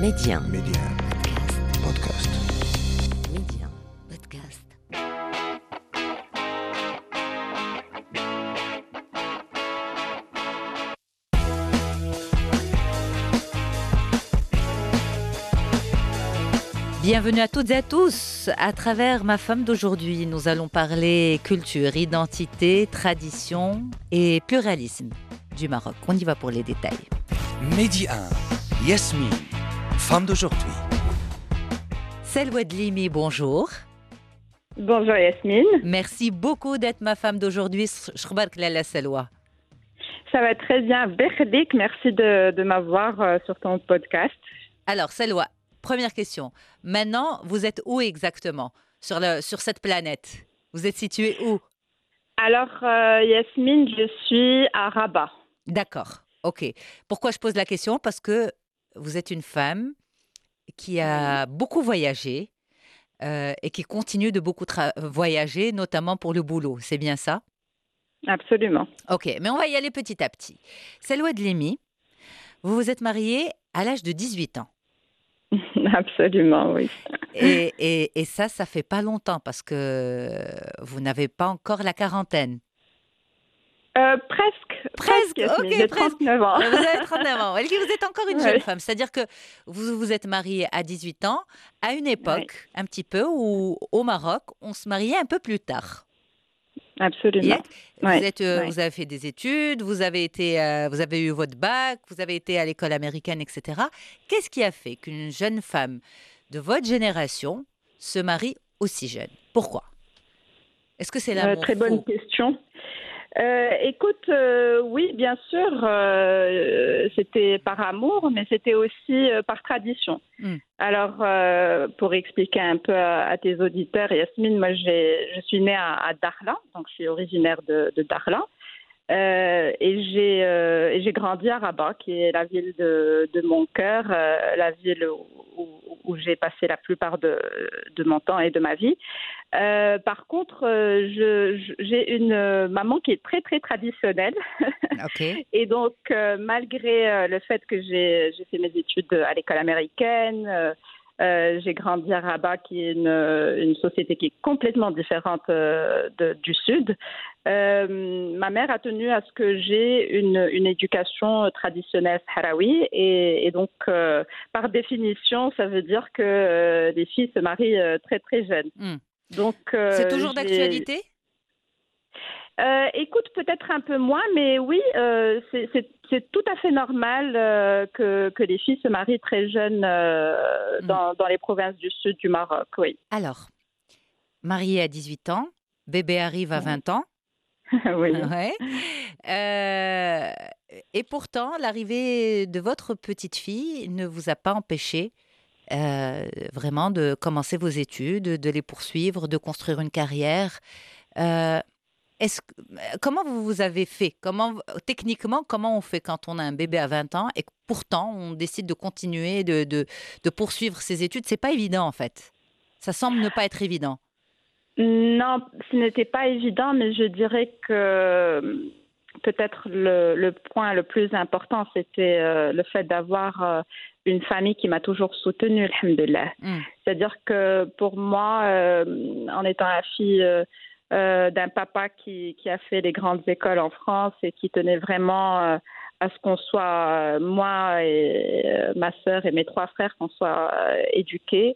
Média. Podcast. Média. Podcast. Bienvenue à toutes et à tous. À travers ma femme d'aujourd'hui, nous allons parler culture, identité, tradition et pluralisme du Maroc. On y va pour les détails. Média 1. Yasmine, femme d'aujourd'hui. Selwa Dlimi, bonjour. Bonjour Yasmine. Merci beaucoup d'être ma femme d'aujourd'hui. Shkhbark Lala Selwa. Ça va très bien. Berdik, merci de m'avoir sur ton podcast. Alors, Selwa, première question. Maintenant, vous êtes où exactement sur cette planète? Vous êtes située où? Alors, Yasmine, je suis à Rabat. D'accord, ok. Pourquoi je pose la question? Parce que vous êtes une femme qui a beaucoup voyagé et qui continue de beaucoup voyager, notamment pour le boulot. C'est bien ça? Absolument. Ok, mais on va y aller petit à petit. Selwa Dlimi, vous vous êtes mariée à l'âge de 18 ans. Absolument, oui. Et ça fait pas longtemps parce que vous n'avez pas encore la quarantaine. Presque, Yasmine. Ok, J'ai presque. 39 ans. Vous avez 39 ans. Vous êtes encore une Oui. jeune femme. C'est-à-dire que vous vous êtes mariée à 18 ans, à une époque, un petit peu, où au Maroc, on se mariait un peu plus tard. Absolument. Vous, Oui, vous oui. avez fait des études, vous avez eu votre bac, vous avez été à l'école américaine, etc. Qu'est-ce qui a fait qu'une jeune femme de votre génération se marie aussi jeune? Pourquoi? Est-ce que c'est l'amour Très bonne fou? question. Écoute, oui, bien sûr, c'était par amour, mais c'était aussi par tradition. Hmm. Alors, pour expliquer un peu à tes auditeurs, Yasmine, moi, je suis née à Dakhla, donc je suis originaire de Dakhla. Et j'ai grandi à Rabat, qui est la ville de mon cœur, la ville où j'ai passé la plupart de mon temps et de ma vie. Par contre, j'ai une maman qui est très, très traditionnelle. Ok. Et donc, malgré le fait que j'ai fait mes études à l'école américaine, j'ai grandi à Rabat, qui est une société qui est complètement différente du Sud. Ma mère a tenu à ce que j'ai une éducation traditionnelle sahraoui et donc, par définition, ça veut dire que les filles se marient très, très jeunes. Hmm. Donc, C'est toujours d'actualité? Écoute, peut-être un peu moins, mais oui, c'est tout à fait normal que les filles se marient très jeunes dans les provinces du sud du Maroc, oui. Alors, mariée à 18 ans, bébé arrive à 20 ans. Oui. Ouais. Et pourtant, l'arrivée de votre petite fille ne vous a pas empêché vraiment de commencer vos études, de les poursuivre, de construire une carrière. Euh, comment vous avez fait? Techniquement, comment on fait quand on a un bébé à 20 ans et que pourtant on décide de continuer de poursuivre ses études? C'est pas évident en fait. Ça semble ne pas être évident. Non, ce n'était pas évident, mais je dirais que peut-être le point le plus important, c'était le fait d'avoir une famille qui m'a toujours soutenue, alhamdoulilah. C'est-à-dire que pour moi, en étant la fille d'un papa qui a fait les grandes écoles en France et qui tenait vraiment à ce qu'on soit, moi et ma sœur et mes 3 frères, qu'on soit éduqués.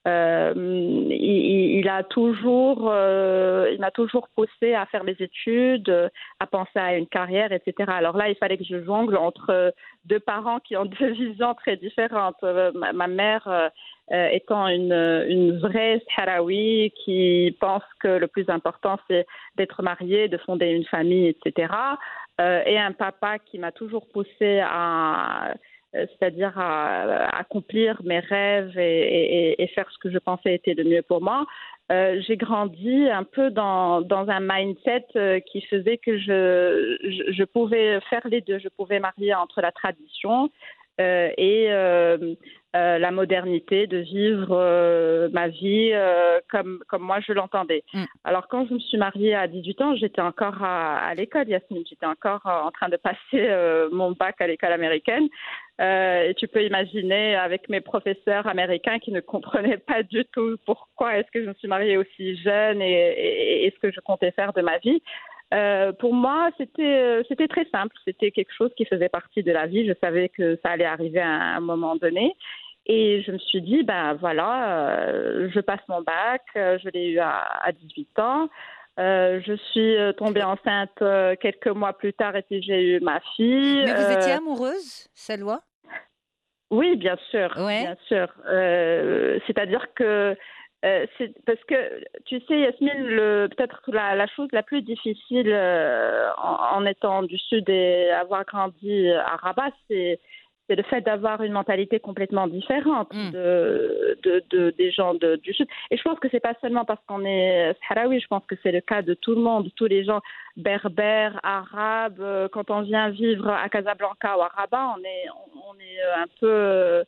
Il m'a toujours poussé à faire mes études, à penser à une carrière, etc. Alors là, il fallait que je jongle entre 2 parents qui ont 2 visions très différentes. Ma mère étant une vraie Sahraoui qui pense que le plus important, c'est d'être mariée, de fonder une famille, etc. Et un papa qui m'a toujours poussé c'est-à-dire à accomplir mes rêves et faire ce que je pensais était le mieux pour moi. J'ai grandi un peu dans un mindset qui faisait que je pouvais faire les deux. Je pouvais marier entre la tradition et la modernité de vivre ma vie comme moi je l'entendais. Mm. Alors quand je me suis mariée à 18 ans, j'étais encore à l'école, Yasmine. J'étais encore en train de passer mon bac à l'école américaine. Et tu peux imaginer avec mes professeurs américains qui ne comprenaient pas du tout pourquoi est-ce que je me suis mariée aussi jeune et ce que je comptais faire de ma vie. Pour moi, c'était très simple. C'était quelque chose qui faisait partie de la vie. Je savais que ça allait arriver à un moment donné. Et je me suis dit, ben voilà, je passe mon bac. Je l'ai eu à 18 ans. Je suis tombée enceinte quelques mois plus tard et puis j'ai eu ma fille. Mais vous étiez amoureuse, Salwa? Oui, bien sûr, Ouais. bien sûr. C'est-à-dire que c'est parce que tu sais, Yasmine, peut-être la chose la plus difficile en étant du Sud et avoir grandi à Rabat, c'est le fait d'avoir une mentalité complètement différente Mm. des gens du Sud. Et je pense que c'est pas seulement parce qu'on est sahraoui, je pense que c'est le cas de tout le monde, tous les gens berbères, arabes. Quand on vient vivre à Casablanca ou à Rabat, on est un peu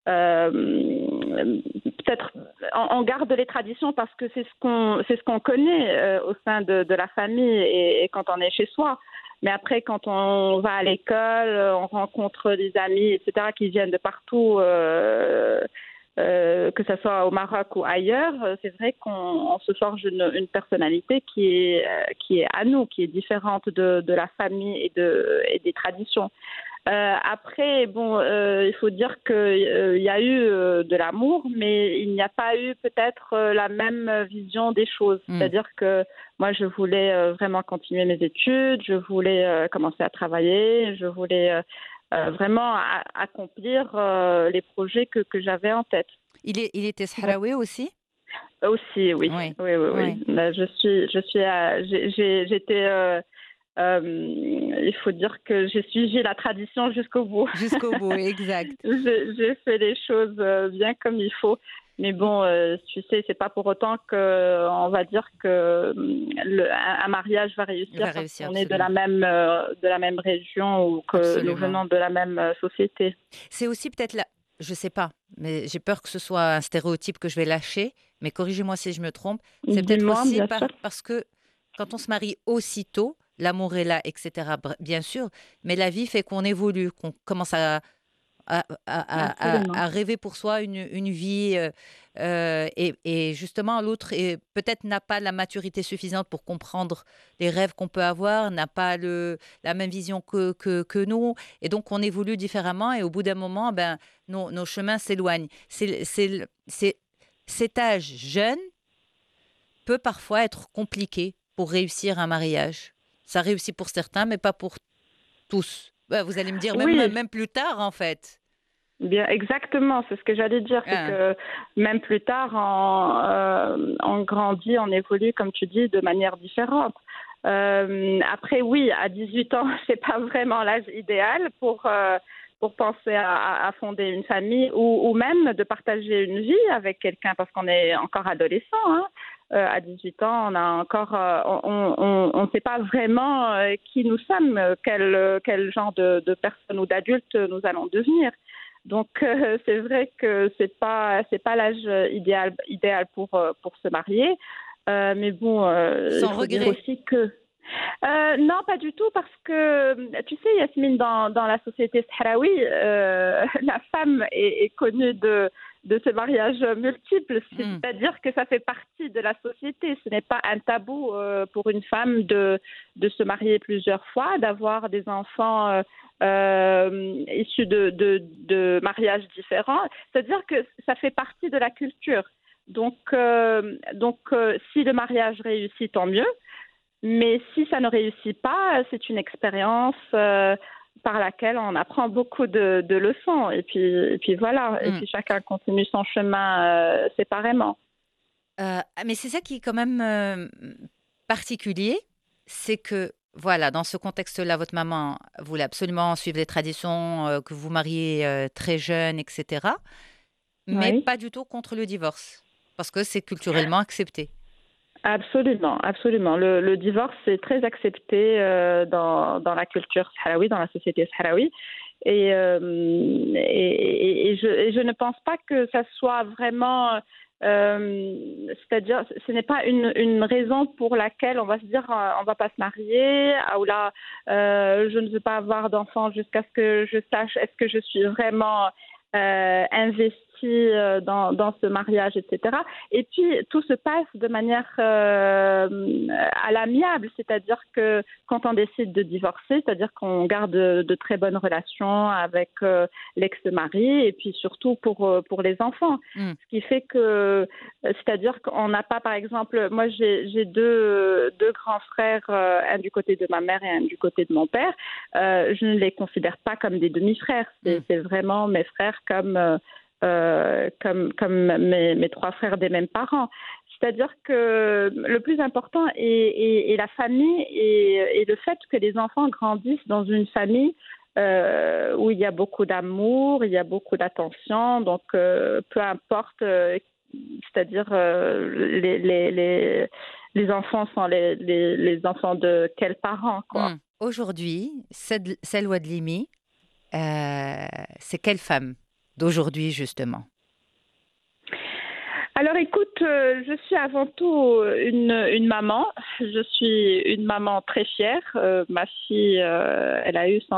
peut-être on garde les traditions parce que c'est ce qu'on connaît au sein de la famille et quand on est chez soi. Mais après, quand on va à l'école, on rencontre des amis, etc., qui viennent de partout, que ce soit au Maroc ou ailleurs, c'est vrai qu'on se forge une personnalité qui est à nous, qui est différente de la famille et des traditions. Après, bon, il faut dire qu'il y a eu de l'amour, mais il n'y a pas eu peut-être la même vision des choses. Mm. C'est-à-dire que moi, je voulais vraiment continuer mes études, je voulais commencer à travailler, je voulais vraiment accomplir les projets que j'avais en tête. Il était sahraoui aussi? Aussi, oui, Oui. oui, oui, Oui. oui. Là, j'étais. Il faut dire que j'ai suivi la tradition jusqu'au bout. Jusqu'au bout, exact. J'ai fait les choses bien comme il faut. Mais bon, tu sais, c'est pas pour autant qu'on va dire que un mariage va réussir Va parce réussir, qu'on est absolument. de la même région ou que nous Absolument. venons de la même société. C'est aussi peut-être là, je sais pas, mais j'ai peur que ce soit un stéréotype que je vais lâcher, mais corrigez-moi si je me trompe. C'est peut-être Dis-moi, aussi bien sûr. parce que quand on se marie aussitôt, l'amour est là, etc., bien sûr, mais la vie fait qu'on évolue, qu'on commence Absolument. à rêver pour soi une vie. Et justement, l'autre peut-être n'a pas la maturité suffisante pour comprendre les rêves qu'on peut avoir, n'a pas la même vision que nous. Et donc, on évolue différemment. Et au bout d'un moment, ben, nos chemins s'éloignent. Cet âge jeune peut parfois être compliqué pour réussir un mariage. Ça réussit pour certains, mais pas pour tous. Ben, vous allez me dire, Oui. même plus tard, en fait. Bien, exactement, c'est ce que j'allais dire, c'est que même plus tard, on grandit, on évolue, comme tu dis, de manière différente. Après, oui, à 18 ans, c'est pas vraiment l'âge idéal pour penser à fonder une famille ou même de partager une vie avec quelqu'un parce qu'on est encore adolescent. Hein. À 18 ans, on a encore, on ne sait pas vraiment qui nous sommes, quel genre de personne ou d'adulte nous allons devenir. Donc c'est vrai que c'est pas l'âge idéal pour se marier, mais bon, il Sans faut dire regret. aussi que non, pas du tout, parce que tu sais, Yasmine, dans la société sahraoui, la femme est connue de ce mariage multiple, c'est-à-dire que ça fait partie de la société. Ce n'est pas un tabou pour une femme de se marier plusieurs fois, d'avoir des enfants issus de mariages différents. C'est-à-dire que ça fait partie de la culture. Donc, si le mariage réussit, tant mieux. Mais si ça ne réussit pas, c'est une expérience par laquelle on apprend beaucoup de leçons. Et puis voilà. Et puis chacun continue son chemin séparément. Mais c'est ça qui est quand même particulier, c'est que voilà, dans ce contexte-là, votre maman voulait absolument suivre les traditions, que vous mariez très jeune, etc. Mais Oui. pas du tout contre le divorce, parce que c'est culturellement accepté. Absolument, absolument. Le divorce est très accepté dans la culture sahraoui, dans la société sahraoui. Et je ne pense pas que ça soit vraiment, c'est-à-dire, ce n'est pas une raison pour laquelle on va se dire on va pas se marier, ou là je ne veux pas avoir d'enfant jusqu'à ce que je sache est-ce que je suis vraiment investie dans ce mariage, etc. Et puis, tout se passe de manière à l'amiable, c'est-à-dire que quand on décide de divorcer, c'est-à-dire qu'on garde de très bonnes relations avec l'ex-mari et puis surtout pour les enfants. Mm. Ce qui fait que, c'est-à-dire qu'on n'a pas, par exemple, moi j'ai deux grands frères, un du côté de ma mère et un du côté de mon père. Je ne les considère pas comme des demi-frères. C'est vraiment mes frères comme mes trois frères des mêmes parents. C'est-à-dire que le plus important est la famille et le fait que les enfants grandissent dans une famille où il y a beaucoup d'amour, il y a beaucoup d'attention, donc peu importe, c'est-à-dire les enfants sont les enfants de quels parents, quoi. Mm. Aujourd'hui, Selwa Dlimi, c'est quelle femme d'aujourd'hui, justement? Alors écoute, je suis avant tout une maman. Je suis une maman très fière. Ma fille, elle a eu son